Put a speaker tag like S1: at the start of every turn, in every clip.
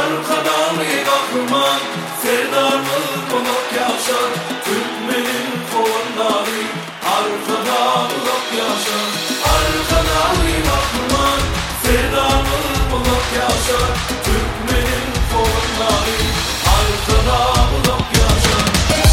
S1: arkadan kahraman, serdarımız bulup yaşar. Türkmenin kovanları, arkada bulup yaşar. Arkadan kahraman, serdarımız bulup yaşar. Türkmenin kovanları, arkada bulup yaşar.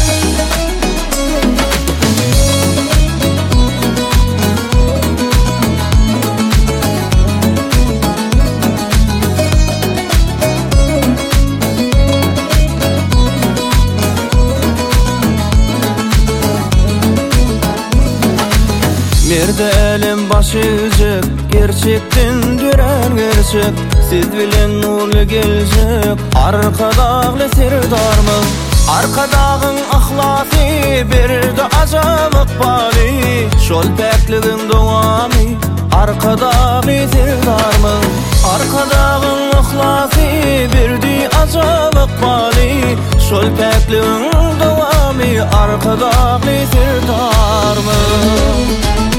S2: Merde elim başı üzük, gerçekten düren gerçek. Siz bilen nurlu gelecek, arkadağlı serdarmız. Arkadağın ahlası berdi acam ıkbali. Şol pekligin dowamy, arkadağlı serdarmız. Arkadağın ahlası berdi acam ıkbali. Şol pekligin dowamy, arkadağlı serdarmız.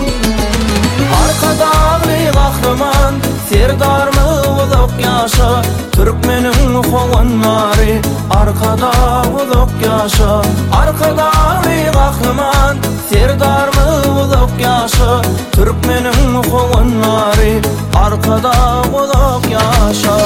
S2: Arkadağlı kahraman, serdarmız bulup yaşa. Türkmenin kovanları, arkada bulup yaşa. Arkadağlı kahraman, serdarmız bulup yaşa. Türkmenin kovanları, arkada bulup yaşa.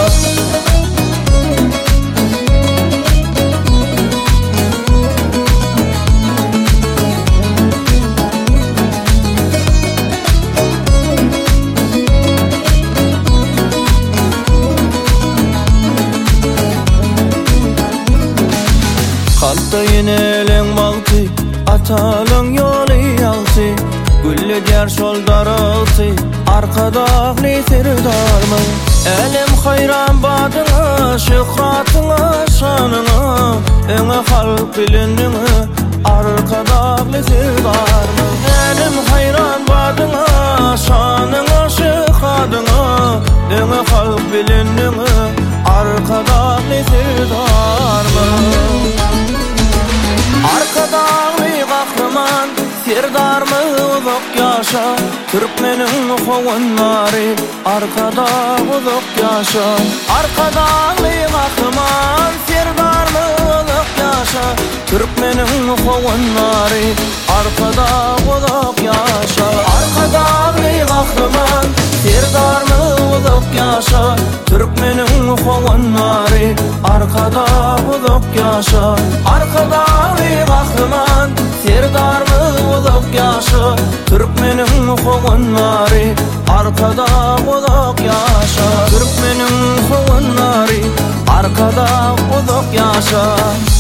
S2: Kalkta yinelen baltı, atalın yolu yaltı. Gülle diğer şol daraltı, arkadağlı serdarmız. Elim hayran badına, şöhratına, şanına. Öňe halk bilenine, arkadağlı serdarmız. Elim hayran badına, şanına, şöhratına. Öňe halk bilenine, arkadağlı serdarmız. Arkadağlı kahraman, serdarmız bulup yaşa. Türkmenin kovanları, arkada bulup yaşa. Arkadağlı kahraman, serdarmız bulup yaşa. Türkmenin kovanları, arkada bulup yaşa. Arkadağlı kahraman, serdarmız bulup yaşa. Türkmenin kovanları, arkada bulup yaşa. Arkadağlı kahraman, serdarmız bulup yaşa. Türkmenin kovanları, arkada bulup yaşa. Türkmenin kovanları, arkada bulup yaşa.